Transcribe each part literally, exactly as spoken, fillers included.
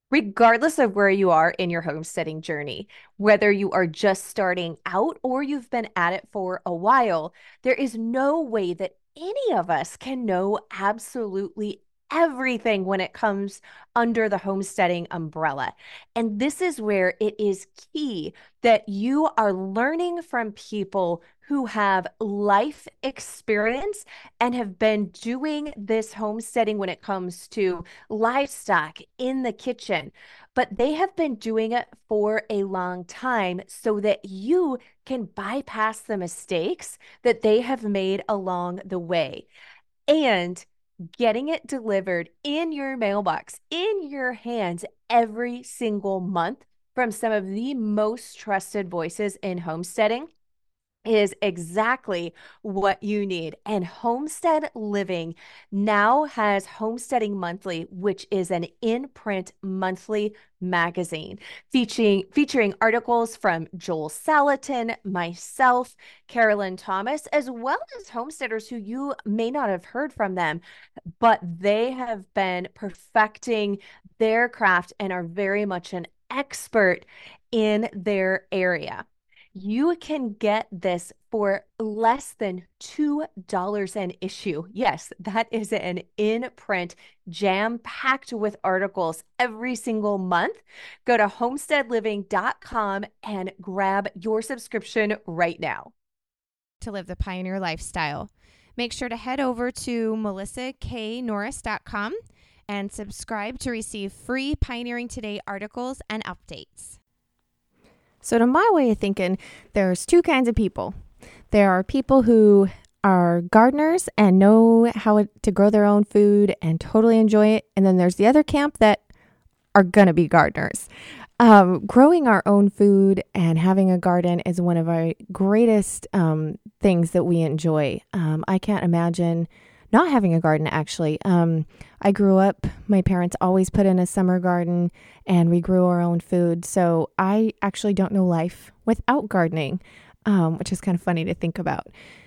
Regardless of where you are in your homesteading journey, whether you are just starting out or you've been at it for a while, there is no way that any of us can know absolutely everything when it comes under the homesteading umbrella. And this is where it is key that you are learning from people who have life experience and have been doing this homesteading when it comes to livestock in the kitchen, but they have been doing it for a long time so that you can bypass the mistakes that they have made along the way. And getting it delivered in your mailbox, in your hands every single month from some of the most trusted voices in homesteading is exactly what you need. And Homestead Living now has Homesteading Monthly, which is an in-print monthly magazine featuring featuring articles from Joel Salatin, myself, Carolyn Thomas, as well as homesteaders who you may not have heard from them, but they have been perfecting their craft and are very much an expert in their area. You can get this for less than two dollars an issue. Yes, that is an in print, jam packed with articles every single month. Go to homestead living dot com and grab your subscription right now. To live the pioneer lifestyle, make sure to head over to melissa k norris dot com and subscribe to receive free Pioneering Today articles and updates. So to my way of thinking, there's two kinds of people. There are people who are gardeners and know how to grow their own food and totally enjoy it. And then there's the other camp that are going to be gardeners. Um, growing our own food and having a garden is one of our greatest um, things that we enjoy. Um, I can't imagine not having a garden, actually. Um, I grew up, my parents always put in a summer garden and we grew our own food. So I actually don't know life without gardening, um, which is kind of funny to think about.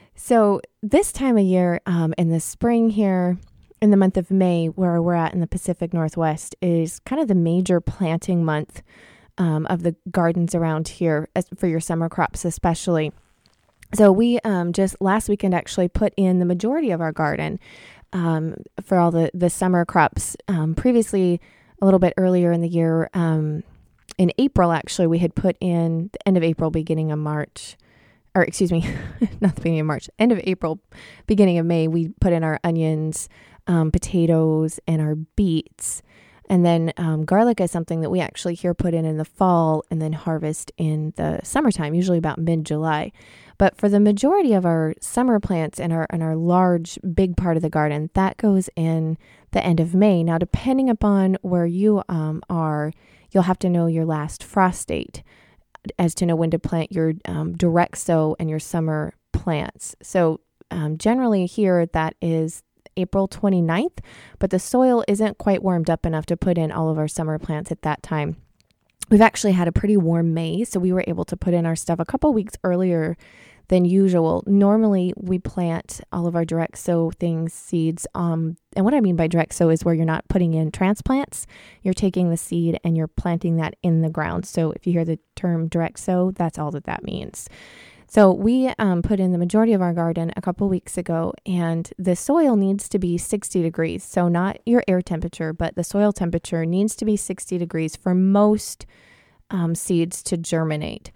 So this time of year, um, in the spring here, in the month of May, where we're at in the Pacific Northwest, is kind of the major planting month um, of the gardens around here, as for your summer crops especially. So we um, just last weekend actually put in the majority of our garden um, for all the, the summer crops. Um, previously, a little bit earlier in the year, um, in April, actually, we had put in the end of April, beginning of March, or excuse me, not the beginning of March, end of April, beginning of May, we put in our onions, um, potatoes, and our beets. And then um, garlic is something that we actually here put in in the fall and then harvest in the summertime, usually about mid-July. But for the majority of our summer plants and our and our large, big part of the garden, that goes in the end of May. Now, depending upon where you um, are, you'll have to know your last frost date as to know when to plant your um, direct sow and your summer plants. So um, generally here, that is April twenty-ninth, but the soil isn't quite warmed up enough to put in all of our summer plants at that time. We've actually had a pretty warm May, so we were able to put in our stuff a couple weeks earlier than usual. Normally, we plant all of our direct sow things, seeds. Um, and what I mean by direct sow is where you're not putting in transplants. You're taking the seed and you're planting that in the ground. So if you hear the term direct sow, that's all that that means. So we um, put in the majority of our garden a couple weeks ago, and the soil needs to be sixty degrees. So not your air temperature, but the soil temperature needs to be sixty degrees for most um, seeds to germinate.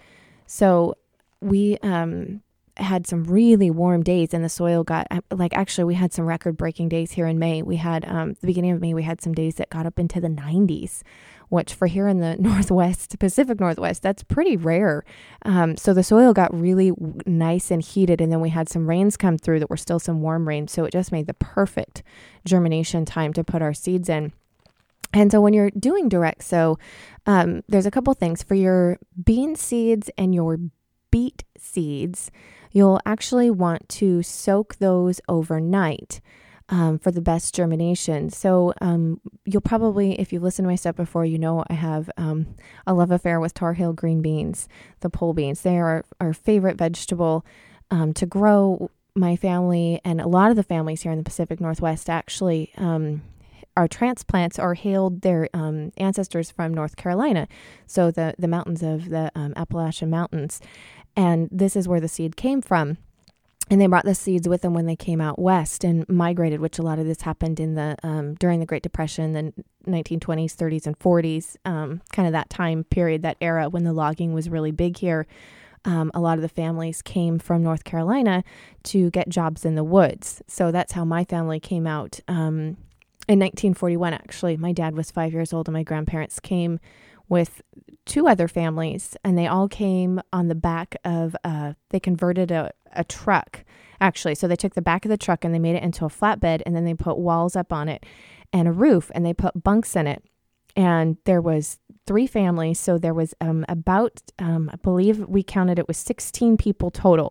So we um, had some really warm days, and the soil got, like, actually we had some record breaking days here in May. We had, um, the beginning of May, we had some days that got up into the nineties, which for here in the Northwest, Pacific Northwest, that's pretty rare. Um, so the soil got really w- nice and heated, and then we had some rains come through that were still some warm rains. So it just made the perfect germination time to put our seeds in. And so when you're doing direct sow, um, there's a couple things. For your bean seeds and your beet seeds, you'll actually want to soak those overnight um, for the best germination. So um, you'll probably, if you've listened to my stuff before, you know I have um, a love affair with Tar Heel green beans, the pole beans. They are our, our favorite vegetable um, to grow. My family and a lot of the families here in the Pacific Northwest actually um, are transplants or hailed their um, ancestors from North Carolina, so the, the mountains of the um, Appalachian Mountains. And this is where the seed came from. And they brought the seeds with them when they came out west and migrated, which a lot of this happened in the um, during the Great Depression, the nineteen twenties, thirties, and forties, um, kind of that time period, that era when the logging was really big here. Um, a lot of the families came from North Carolina to get jobs in the woods. So that's how my family came out um, in nineteen forty-one, actually. My dad was five years old and my grandparents came with two other families, and they all came on the back of, uh, they converted a, a truck, actually. So they took the back of the truck and they made it into a flatbed, and then they put walls up on it and a roof, and they put bunks in it. And there was three families. So there was um, about, um, I believe we counted, it was sixteen people total.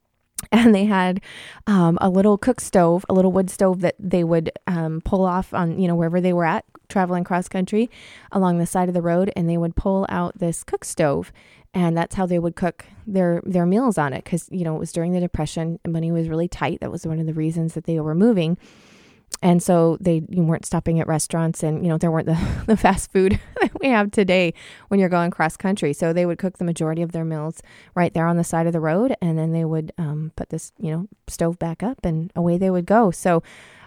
And they had um, a little cook stove, a little wood stove that they would um, pull off on, you know, wherever they were at, traveling cross country along the side of the road. And they would pull out this cook stove. And that's how they would cook their, their meals on it. Because, you know, it was during the Depression and money was really tight. That was one of the reasons that they were moving. And so they you weren't stopping at restaurants, and, you know, there weren't the, the fast food that we have today when you're going cross country. So they would cook the majority of their meals right there on the side of the road. And then they would um, put this, you know, stove back up, and away they would go. So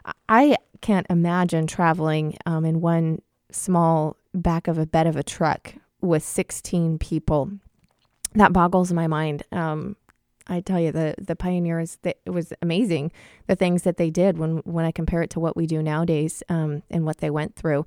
I can't imagine traveling um, in one small back of a bed of a truck with sixteen people. That boggles my mind. Um, I tell you, the the pioneers, that it was amazing, the things that they did when, when I compare it to what we do nowadays um, and what they went through.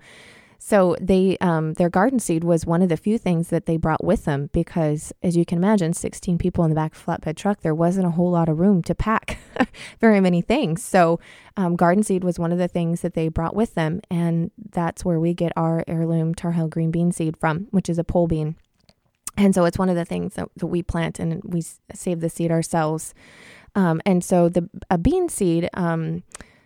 So they um, their garden seed was one of the few things that they brought with them, because, as you can imagine, sixteen people in the back of a flatbed truck, there wasn't a whole lot of room to pack very many things. So um, garden seed was one of the things that they brought with them, and that's where we get our heirloom Tar Heel green bean seed from, which is a pole bean. And so it's one of the things that, that we plant, and we s- save the seed ourselves. Um, and so the a bean seed, um,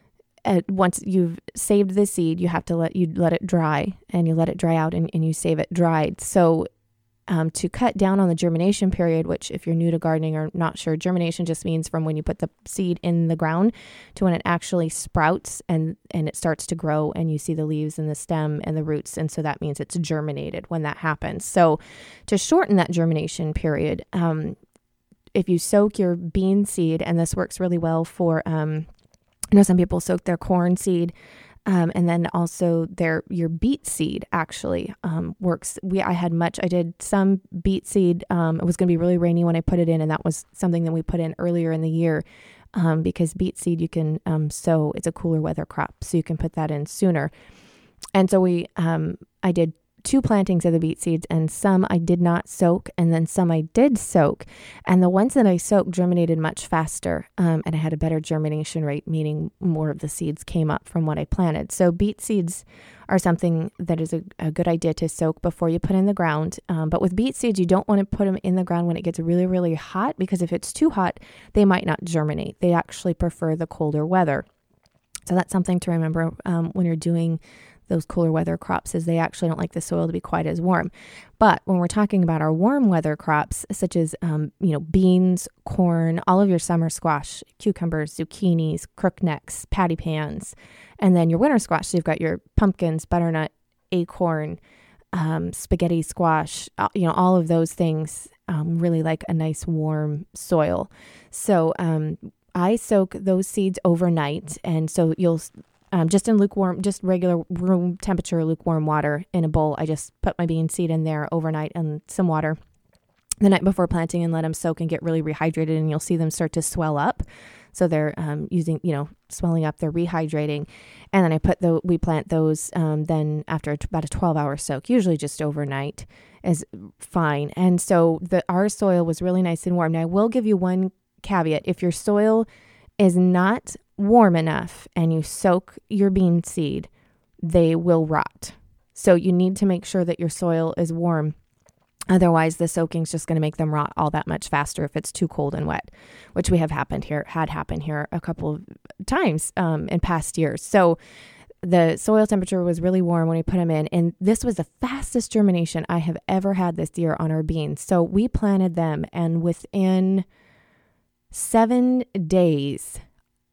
uh, once you've saved the seed, you have to let you let it dry, and you let it dry out, and, and you save it dried. So um, to cut down on the germination period, which, if you're new to gardening or not sure, germination just means from when you put the seed in the ground to when it actually sprouts and, and it starts to grow, and you see the leaves and the stem and the roots. And so that means it's germinated when that happens. So to shorten that germination period, um, if you soak your bean seed, and this works really well for, um, I know some people soak their corn seed, Um, and then also their your beet seed actually um, works. We I had much. I did some beet seed. Um, it was going to be really rainy when I put it in, and that was something that we put in earlier in the year um, because beet seed you can um, sow. It's a cooler weather crop, so you can put that in sooner. And so we, um, I did two plantings of the beet seeds, and some I did not soak, and then some I did soak. And the ones that I soaked germinated much faster, um, and I had a better germination rate, meaning more of the seeds came up from what I planted. So beet seeds are something that is a, a good idea to soak before you put in the ground. Um, but with beet seeds, you don't want to put them in the ground when it gets really, really hot, because if it's too hot, they might not germinate. They actually prefer the colder weather. So that's something to remember um, when you're doing those cooler weather crops, is they actually don't like the soil to be quite as warm. But when we're talking about our warm weather crops, such as, um, you know, beans, corn, all of your summer squash, cucumbers, zucchinis, crooknecks, patty pans, and then your winter squash. So you've got your pumpkins, butternut, acorn, um, spaghetti squash, uh, you know, all of those things um, really like a nice warm soil. So um, I soak those seeds overnight. And so you'll Um, just in lukewarm, just regular room temperature, lukewarm water in a bowl. I just put my bean seed in there overnight and some water the night before planting, and let them soak and get really rehydrated. And you'll see them start to swell up. So they're um, using, you know, swelling up, they're rehydrating. And then I put the, we plant those um, then after about a twelve hour soak, usually just overnight is fine. And so the, our soil was really nice and warm. Now I will give you one caveat. If your soil is not warm enough and you soak your bean seed, they will rot. So you need to make sure that your soil is warm. Otherwise, the soaking is just going to make them rot all that much faster if it's too cold and wet, which we have happened here, had happened here a couple of times um, in past years. So the soil temperature was really warm when we put them in, and this was the fastest germination I have ever had this year on our beans. So we planted them, and within seven days,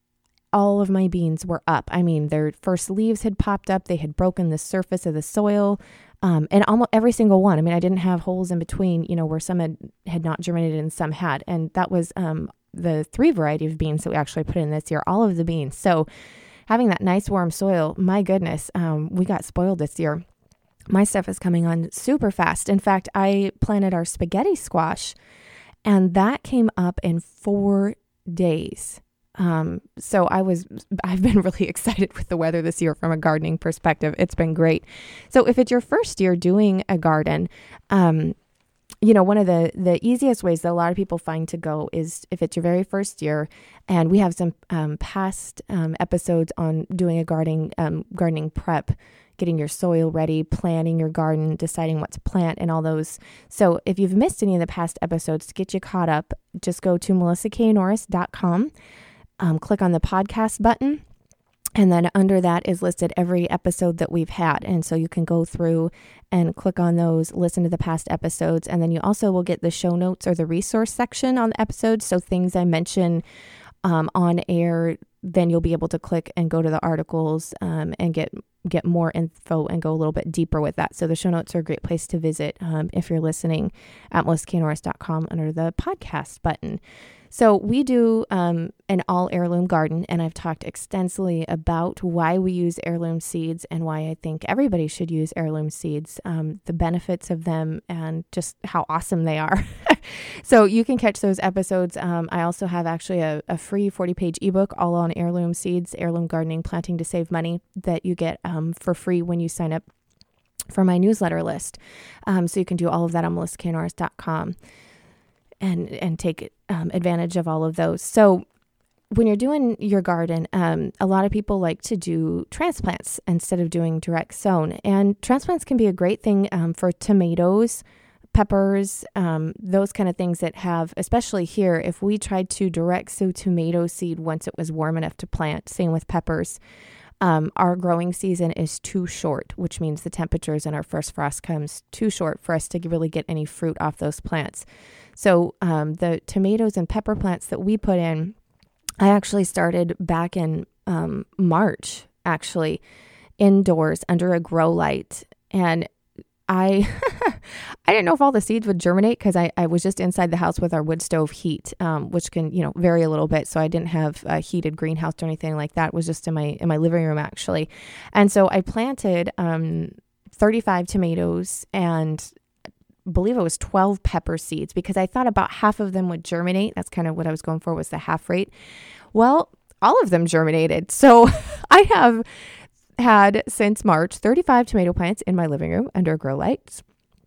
all of my beans were up. I mean, their first leaves had popped up. They had broken the surface of the soil. Um, and almost every single one. I mean, I didn't have holes in between, you know, where some had, had not germinated and some had. And that was um, the three variety of beans that we actually put in this year, all of the beans. So having that nice warm soil, my goodness, um, we got spoiled this year. My stuff is coming on super fast. In fact, I planted our spaghetti squash and that came up in four days. Um, so I was, I've been really excited with the weather this year from a gardening perspective. It's been great. So if it's your first year doing a garden, um, you know, one of the, the easiest ways that a lot of people find to go is if it's your very first year, and we have some, um, past, um, episodes on doing a gardening, um, gardening prep, getting your soil ready, planning your garden, deciding what to plant and all those. So if you've missed any of the past episodes, to get you caught up, just go to melissa k norris dot com. Um, click on the podcast button, and then under that is listed every episode that we've had. And so you can go through and click on those, listen to the past episodes, and then you also will get the show notes or the resource section on the episodes. So things I mention um, on air, then you'll be able to click and go to the articles um, and get get more info and go a little bit deeper with that. So the show notes are a great place to visit um, if you're listening at melissa k norris dot com under the podcast button. So we do um, an all heirloom garden, and I've talked extensively about why we use heirloom seeds and why I think everybody should use heirloom seeds, um, the benefits of them, and just how awesome they are. So you can catch those episodes. Um, I also have actually a, a free forty-page ebook all on heirloom seeds, heirloom gardening, planting to save money, that you get um, for free when you sign up for my newsletter list. Um, so you can do all of that on melissa k norris dot com. and and take um, advantage of all of those. So when you're doing your garden, um, a lot of people like to do transplants instead of doing direct sown. And transplants can be a great thing um, for tomatoes, peppers, um, those kind of things that have, especially here, if we tried to direct sow tomato seed once it was warm enough to plant, same with peppers, Um, our growing season is too short, which means the temperatures and our first frost comes too short for us to really get any fruit off those plants. So um, the tomatoes and pepper plants that we put in, I actually started back in um, March, actually, indoors under a grow light. And I I didn't know if all the seeds would germinate because I, I was just inside the house with our wood stove heat, um, which can, you know, vary a little bit. So I didn't have a heated greenhouse or anything like that. It was just in my in my living room, actually. And so I planted um, thirty-five tomatoes and I believe it was twelve pepper seeds because I thought about half of them would germinate. That's kind of what I was going for, was the half rate. Well, all of them germinated. So I have had since March thirty-five tomato plants in my living room under grow lights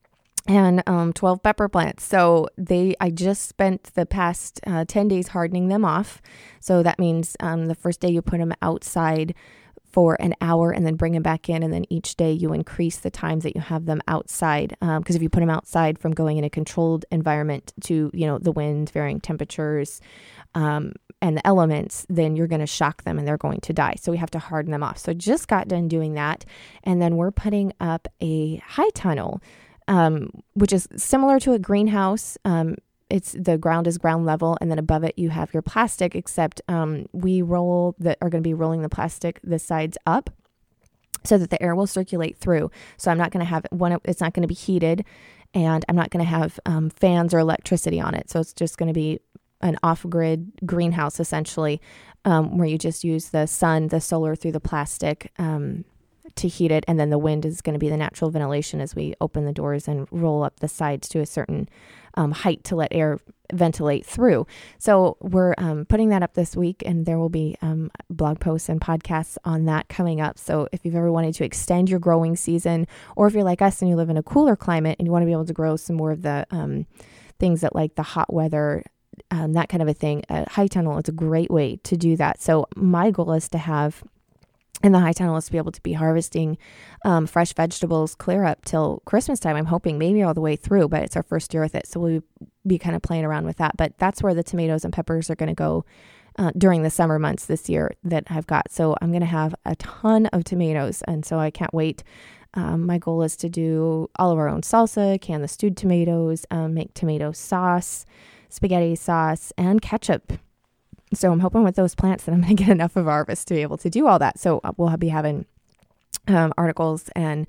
and um, twelve pepper plants. So they, I just spent the past uh, ten days hardening them off. So that means um, the first day you put them outside for an hour and then bring them back in. And then each day you increase the times that you have them outside. Um, because if you put them outside from going in a controlled environment to, you know, the wind, varying temperatures, um, and the elements, then you're going to shock them and they're going to die. So we have to harden them off. So just got done doing that. And then we're putting up a high tunnel, um, which is similar to a greenhouse. Um, it's the ground is ground level. And then above it, you have your plastic, except um, we roll that are going to be rolling the plastic, the sides up so that the air will circulate through. So I'm not going to have one, it's not going to be heated, and I'm not going to have um, fans or electricity on it. So it's just going to be an off-grid greenhouse, essentially, um, where you just use the sun, the solar through the plastic um, to heat it. And then the wind is going to be the natural ventilation as we open the doors and roll up the sides to a certain um, height to let air ventilate through. So we're um, putting that up this week, and there will be um, blog posts and podcasts on that coming up. So if you've ever wanted to extend your growing season, or if you're like us and you live in a cooler climate and you want to be able to grow some more of the um, things that like the hot weather, Um, that kind of a thing, a high tunnel is a great way to do that. So my goal is to have in the high tunnel is to be able to be harvesting um, fresh vegetables clear up till Christmas time. I'm hoping maybe all the way through, but it's our first year with it. So we'll be kind of playing around with that. But that's where the tomatoes and peppers are going to go uh, during the summer months this year that I've got. So I'm going to have a ton of tomatoes. And so I can't wait. Um, my goal is to do all of our own salsa, can the stewed tomatoes, um, make tomato sauce, spaghetti sauce, and ketchup. So I'm hoping with those plants that I'm going to get enough of a harvest to be able to do all that. So we'll be having um, articles and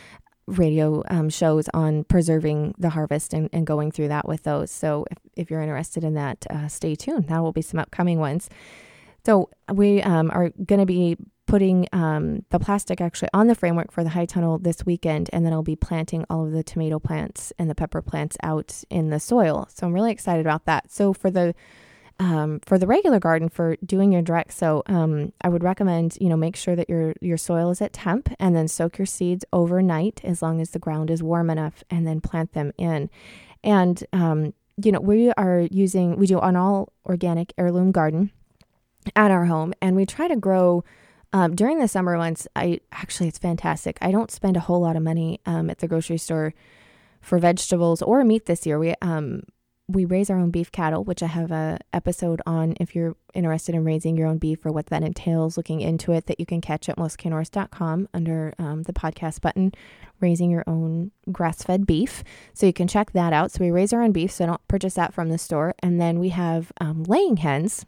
radio um, shows on preserving the harvest and, and going through that with those. So if, if you're interested in that, uh, stay tuned. That will be some upcoming ones. So we um, are going to be putting um, the plastic actually on the framework for the high tunnel this weekend, and then I'll be planting all of the tomato plants and the pepper plants out in the soil. So I'm really excited about that. So for the um, for the regular garden, for doing your direct sow, um, I would recommend, you know, make sure that your your soil is at temp, and then soak your seeds overnight as long as the ground is warm enough, and then plant them in. And um, you know, we are using we do an all organic heirloom garden at our home, and we try to grow. Um, during the summer months, I actually, it's fantastic. I don't spend a whole lot of money um, at the grocery store for vegetables or meat this year. We um we raise our own beef cattle, which I have a episode on if you're interested in raising your own beef or what that entails, looking into it, that you can catch at melissa k norris dot com under um, the podcast button, raising your own grass-fed beef. So you can check that out. So we raise our own beef, so I don't purchase that from the store. And then we have um, laying hens.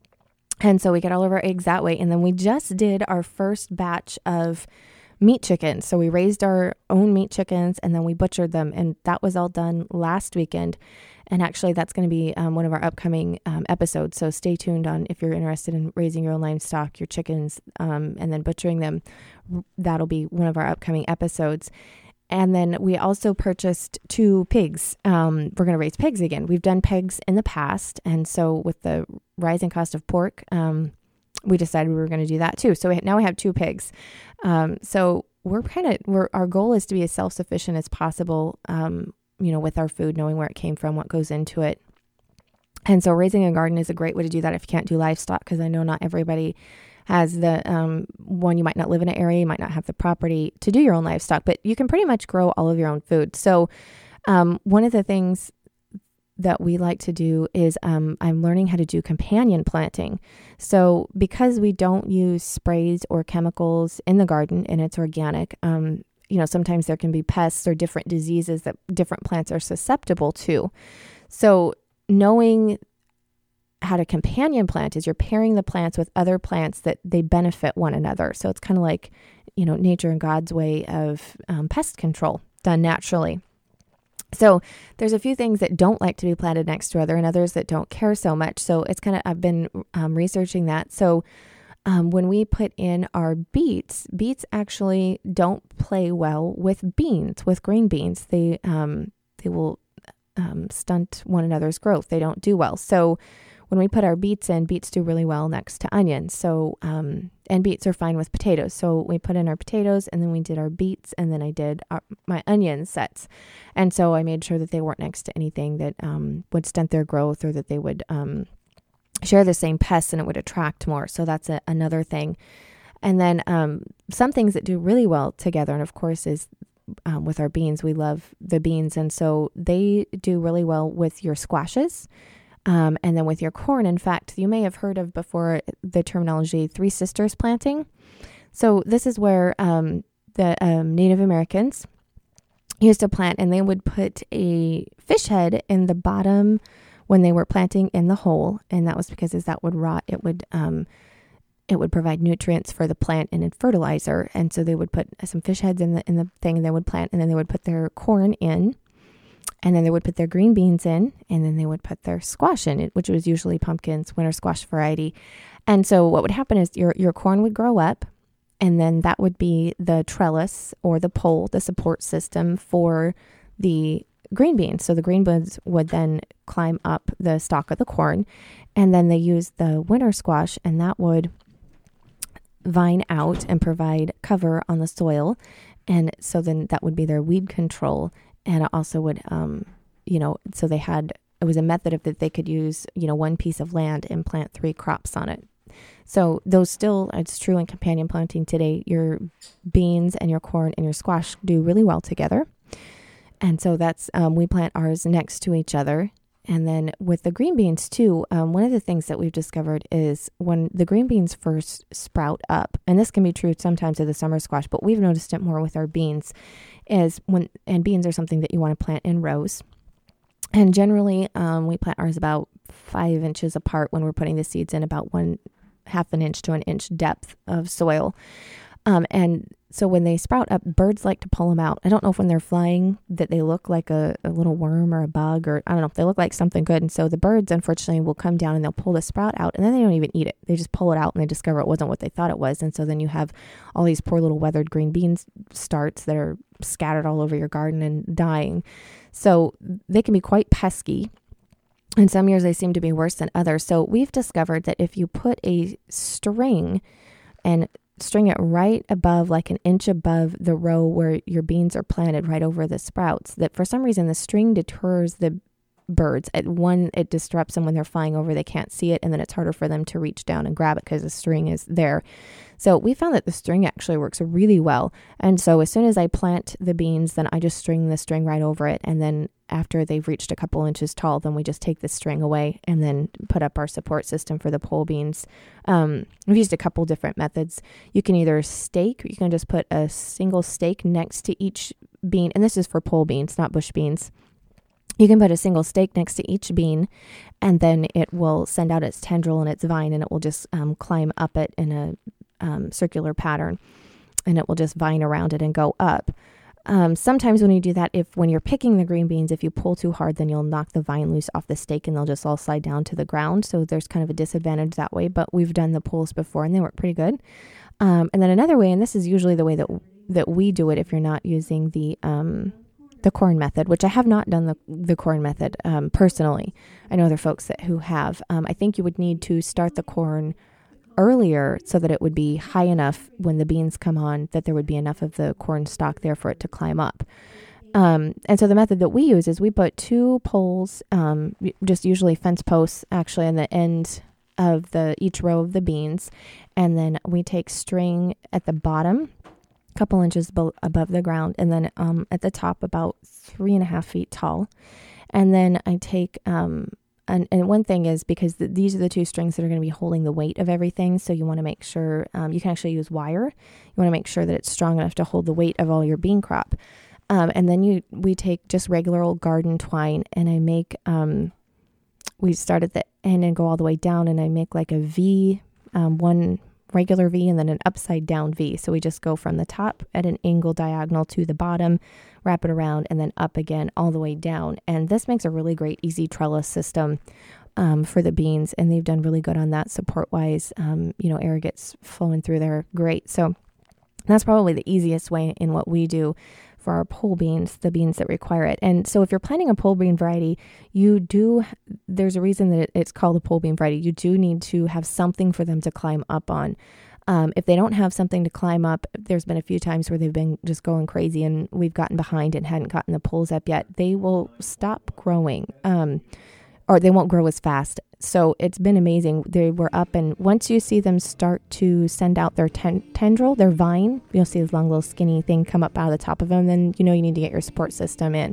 And so we get all of our eggs that way. And then we just did our first batch of meat chickens. So we raised our own meat chickens and then we butchered them. And that was all done last weekend. And actually, that's going to be um, one of our upcoming um, episodes. So stay tuned on if you're interested in raising your own livestock, your chickens, um, and then butchering them. That'll be one of our upcoming episodes. And then we also purchased two pigs. Um, we're going to raise pigs again. We've done pigs in the past. And so with the rising cost of pork, um, we decided we were going to do that too. So we, now we have two pigs. Um, so we're kind of, we're, our goal is to be as self-sufficient as possible, um, you know, with our food, knowing where it came from, what goes into it. And so raising a garden is a great way to do that if you can't do livestock, because I know not everybody has the um, one, you might not live in an area, you might not have the property to do your own livestock, but you can pretty much grow all of your own food. So um, one of the things that we like to do is um, I'm learning how to do companion planting. So because we don't use sprays or chemicals in the garden and it's organic, um, you know, sometimes there can be pests or different diseases that different plants are susceptible to. So knowing how to companion plant is you're pairing the plants with other plants that they benefit one another. So it's kind of like, you know, nature and God's way of um, pest control done naturally. So there's a few things that don't like to be planted next to other and others that don't care so much. So it's kind of, I've been um, researching that. So um, when we put in our beets, beets actually don't play well with beans, with green beans. They, um, they will um, stunt one another's growth. They don't do well. So when we put our beets in, beets do really well next to onions. So, um, and beets are fine with potatoes. So we put in our potatoes and then we did our beets and then I did our, my onion sets. And so I made sure that they weren't next to anything that um, would stunt their growth or that they would um, share the same pests and it would attract more. So that's a, another thing. And then um, some things that do really well together, and of course is um, with our beans, we love the beans. And so they do really well with your squashes. Um, and then with your corn, in fact, you may have heard of before the terminology Three Sisters planting. So this is where um, the um, Native Americans used to plant, and they would put a fish head in the bottom when they were planting in the hole. And that was because as that would rot, it would um, it would provide nutrients for the plant and fertilizer. And so they would put some fish heads in the in the thing, and they would plant, and then they would put their corn in. And then they would put their green beans in, and then they would put their squash in it, which was usually pumpkins, winter squash variety. And so what would happen is your, your corn would grow up, and then that would be the trellis or the pole, the support system for the green beans. So the green beans would then climb up the stalk of the corn, and then they used the winter squash, and that would vine out and provide cover on the soil. And so then that would be their weed control. And it also would, um, you know, so they had, it was a method of that they could use, you know, one piece of land and plant three crops on it. So those still, it's true in companion planting today, your beans and your corn and your squash do really well together. And so that's, um, we plant ours next to each other. And then with the green beans too, um, one of the things that we've discovered is when the green beans first sprout up, and this can be true sometimes of the summer squash, but we've noticed it more with our beans, is when, and beans are something that you want to plant in rows. And generally, um, we plant ours about five inches apart when we're putting the seeds in, about one half an inch to an inch depth of soil. Um, and so when they sprout up, birds like to pull them out. I don't know if when they're flying that they look like a, a little worm or a bug, or I don't know if they look like something good. And so the birds, unfortunately, will come down and they'll pull the sprout out, and then they don't even eat it. They just pull it out and they discover it wasn't what they thought it was. And so then you have all these poor little weathered green beans starts that are scattered all over your garden and dying. So they can be quite pesky. And some years they seem to be worse than others. So we've discovered that if you put a string and string it right above, like an inch above the row where your beans are planted, right over the sprouts, that for some reason the string deters the birds. At one, it disrupts them when they're flying over, they can't see it, and then it's harder for them to reach down and grab it because the string is there. So we found that the string actually works really well. And so as soon as I plant the beans, then I just string the string right over it. And then after they've reached a couple inches tall, then we just take the string away and then put up our support system for the pole beans. Um, we've used a couple different methods. You can either stake, you can just put a single stake next to each bean. And this is for pole beans, not bush beans. You can put a single stake next to each bean, and then it will send out its tendril and its vine, and it will just um, climb up it in a um, circular pattern, and it will just vine around it and go up. Um, sometimes when you do that, if when you're picking the green beans, if you pull too hard, then you'll knock the vine loose off the stake and they'll just all slide down to the ground. So there's kind of a disadvantage that way, but we've done the pulls before and they work pretty good. Um, and then another way, and this is usually the way that that we do it if you're not using the um, the corn method, which I have not done the, the corn method um, personally. I know other folks that who have. Um, I think you would need to start the corn earlier so that it would be high enough when the beans come on that there would be enough of the corn stalk there for it to climb up. Um, and so the method that we use is we put two poles, um, just usually fence posts actually on the end of the each row of the beans. And then we take string at the bottom, a couple inches bo- above the ground, and then um, at the top about three and a half feet tall. And then I take, um, and, and one thing is because the, these are the two strings that are going to be holding the weight of everything. So you want to make sure, um, you can actually use wire. You want to make sure that it's strong enough to hold the weight of all your bean crop. Um, and then you, we take just regular old garden twine, and I make, um, we start at the end and go all the way down, and I make like a V, um, one regular V and then an upside down V. So we just go from the top at an angle diagonal to the bottom, wrap it around, and then up again all the way down. And this makes a really great easy trellis system um, for the beans. And they've done really good on that support wise. Um, you know, air gets flowing through there great. So that's probably the easiest way in what we do for our pole beans, the beans that require it. And so if you're planting a pole bean variety, you do, there's a reason that it, it's called a pole bean variety. You do need to have something for them to climb up on. Um, if they don't have something to climb up, there's been a few times where they've been just going crazy and we've gotten behind and hadn't gotten the poles up yet. They will stop growing, um, or they won't grow as fast. So it's been amazing. They were up, and once you see them start to send out their ten- tendril, their vine, you'll see this long little skinny thing come up out of the top of them, then you know you need to get your support system in.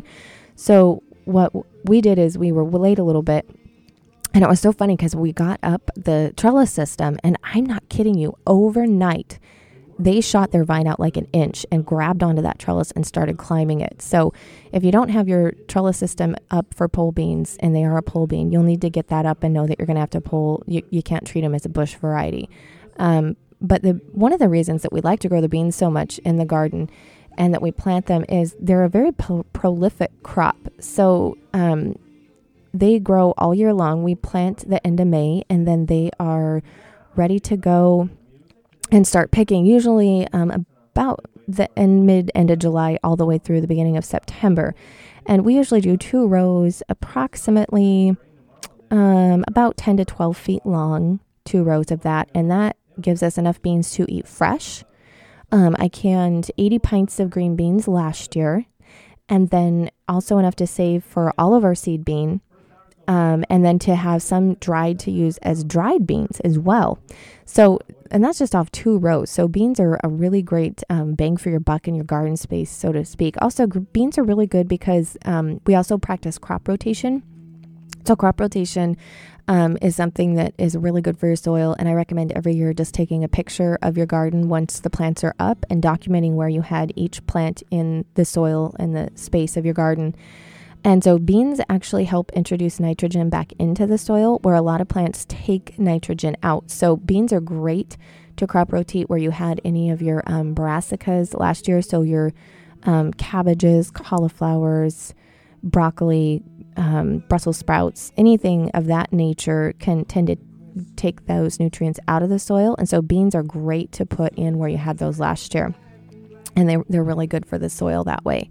So what we did is we were late a little bit, and it was so funny because we got up the trellis system, and I'm not kidding you, overnight they shot their vine out like an inch and grabbed onto that trellis and started climbing it. So if you don't have your trellis system up for pole beans, and they are a pole bean, you'll need to get that up and know that you're going to have to pull. You, you can't treat them as a bush variety. Um, but the one of the reasons that we like to grow the beans so much in the garden and that we plant them is they're a very pro- prolific crop. So um, they grow all year long. We plant the end of May, and then they are ready to go and start picking usually um, about the end, mid, end of July all the way through the beginning of September. And we usually do two rows approximately um, about ten to twelve feet long, two rows of that. And that gives us enough beans to eat fresh. Um, I canned eighty pints of green beans last year, and then also enough to save for all of our seed bean. Um, and then to have some dried to use as dried beans as well. So, and that's just off two rows. So beans are a really great um, bang for your buck in your garden space, so to speak. Also, g- beans are really good because um, we also practice crop rotation. So crop rotation um, is something that is really good for your soil. And I recommend every year just taking a picture of your garden once the plants are up and documenting where you had each plant in the soil and the space of your garden. And so beans actually help introduce nitrogen back into the soil where a lot of plants take nitrogen out. So beans are great to crop rotate where you had any of your um, brassicas last year. So your um, cabbages, cauliflowers, broccoli, um, Brussels sprouts, anything of that nature can tend to take those nutrients out of the soil. And so beans are great to put in where you had those last year. And they, they're really good for the soil that way.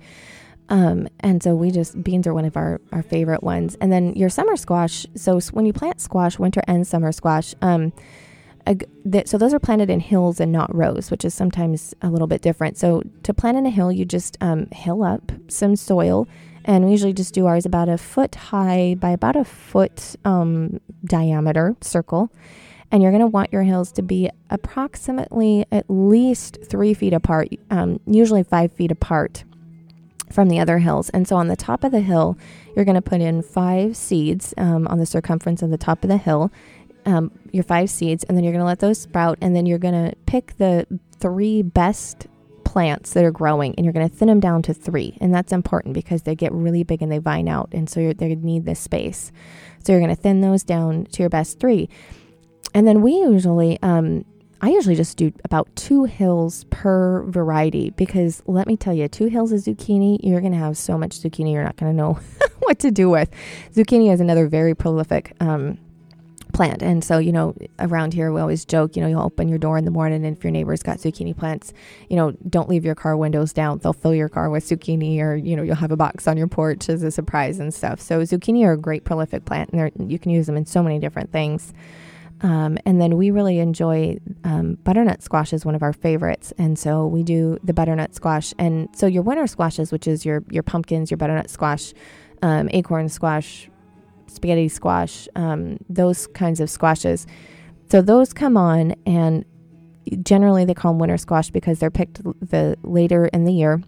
Um, and so we just, beans are one of our, our favorite ones. And then your summer squash. So when you plant squash, winter and summer squash, um, a, th- so those are planted in hills and not rows, which is sometimes a little bit different. So to plant in a hill, you just um, hill up some soil. And we usually just do ours about a foot high by about a foot um, diameter circle. And you're going to want your hills to be approximately at least three feet apart, um, usually five feet apart from the other hills. And so on the top of the hill, you're going to put in five seeds um, on the circumference of the top of the hill, um, your five seeds, and then you're going to let those sprout. And then you're going to pick the three best plants that are growing, and you're going to thin them down to three. And that's important because they get really big and they vine out. And so you're, they need this space. So you're going to thin those down to your best three. And then we usually, um, I usually just do about two hills per variety because let me tell you, two hills of zucchini, you're going to have so much zucchini, you're not going to know what to do with. Zucchini is another very prolific um, plant. And so, you know, around here, we always joke, you know, you'll open your door in the morning and if your neighbor's got zucchini plants, you know, don't leave your car windows down. They'll fill your car with zucchini or, you know, you'll have a box on your porch as a surprise and stuff. So zucchini are a great prolific plant and you can use them in so many different things. Um, and then we really enjoy um, butternut squash is one of our favorites. And so we do the butternut squash. And so your winter squashes, which is your, your pumpkins, your butternut squash, um, acorn squash, spaghetti squash, um, those kinds of squashes. So those come on and generally they call them winter squash because they're picked the later in the year.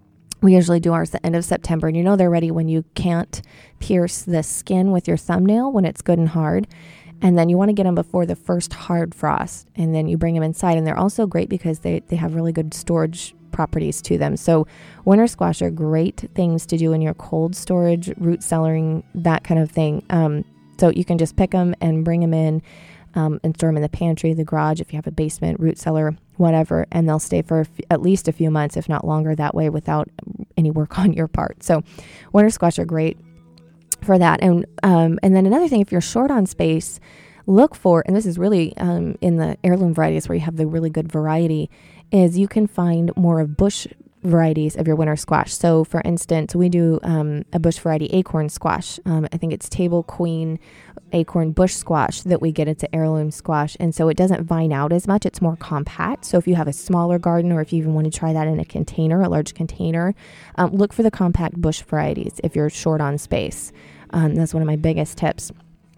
We usually do ours at the end of September. And you know they're ready when you can't pierce the skin with your thumbnail when it's good and hard. And then you want to get them before the first hard frost. And then you bring them inside. And they're also great because they, they have really good storage properties to them. So winter squash are great things to do in your cold storage, root cellaring, that kind of thing. Um, so you can just pick them and bring them in um, and store them in the pantry, the garage, if you have a basement, root cellar, whatever. And they'll stay for a f- at least a few months, if not longer, that way without any work on your part. So winter squash are great for that. And um, and then another thing, if you're short on space, look for, and this is really um, in the heirloom varieties where you have the really good variety, is you can find more of bush varieties of your winter squash. So for instance, we do um, a bush variety acorn squash. Um, I think it's Table Queen acorn bush squash that we get. It's an heirloom squash. And so it doesn't vine out as much. It's more compact. So if you have a smaller garden or if you even want to try that in a container, a large container, um, look for the compact bush varieties if you're short on space. Um, that's one of my biggest tips.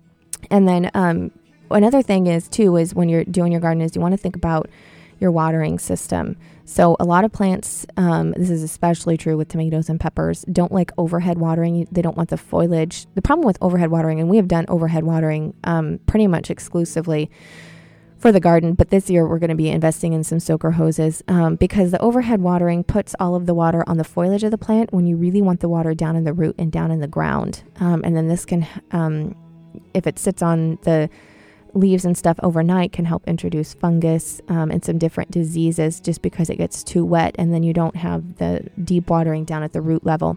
And then um, another thing is too, is when you're doing your garden is you want to think about your watering system. So a lot of plants, um, this is especially true with tomatoes and peppers, don't like overhead watering. They don't want the foliage. The problem with overhead watering, and we have done overhead watering um, pretty much exclusively for the garden, but this year we're going to be investing in some soaker hoses um, because the overhead watering puts all of the water on the foliage of the plant when you really want the water down in the root and down in the ground. Um, and then this can, um, if it sits on the leaves and stuff overnight, can help introduce fungus um, and some different diseases just because it gets too wet and then you don't have the deep watering down at the root level.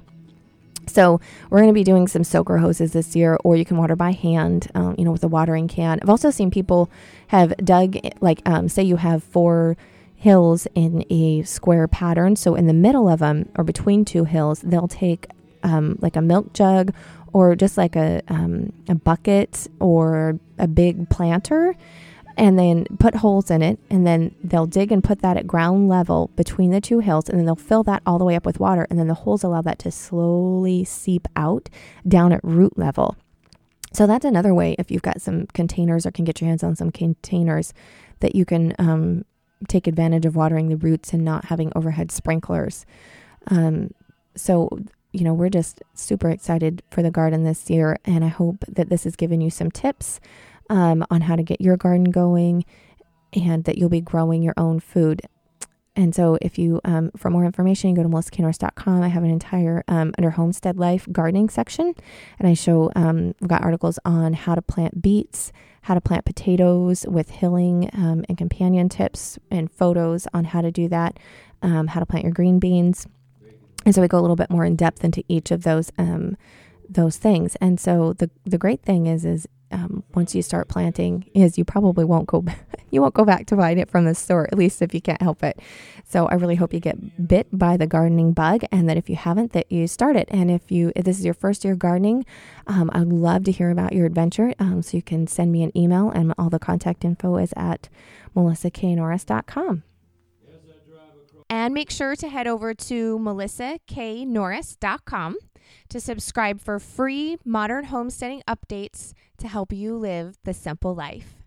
So we're going to be doing some soaker hoses this year, or you can water by hand, um, you know, with a watering can. I've also seen people have dug, like, um, say you have four hills in a square pattern. So in the middle of them, or between two hills, they'll take um, like a milk jug or just like a um, a bucket or a big planter, and then put holes in it, and then they'll dig and put that at ground level between the two hills, and then they'll fill that all the way up with water, and then the holes allow that to slowly seep out down at root level. So that's another way, if you've got some containers or can get your hands on some containers, that you can um, take advantage of watering the roots and not having overhead sprinklers. Um, so, you know, we're just super excited for the garden this year, and I hope that this has given you some tips Um, on how to get your garden going and that you'll be growing your own food. And so if you, um, for more information, you go to melissa k norris dot com. I have an entire, um, under Homestead Life gardening section. And I show, um, we've got articles on how to plant beets, how to plant potatoes with hilling, um, and companion tips, and photos on how to do that, um, how to plant your green beans. And so we go a little bit more in depth into each of those, um, those things. And so the, the great thing is, is, um, once you start planting is you probably won't go, you won't go back to buying it from the store, at least if you can't help it. So I really hope you get bit by the gardening bug, and that if you haven't, that you start it. And if you, if this is your first year gardening, um, I'd love to hear about your adventure. Um, so you can send me an email, and all the contact info is at melissa k norris dot com. And make sure to head over to melissa k norris dot com to subscribe for free modern homesteading updates to help you live the simple life.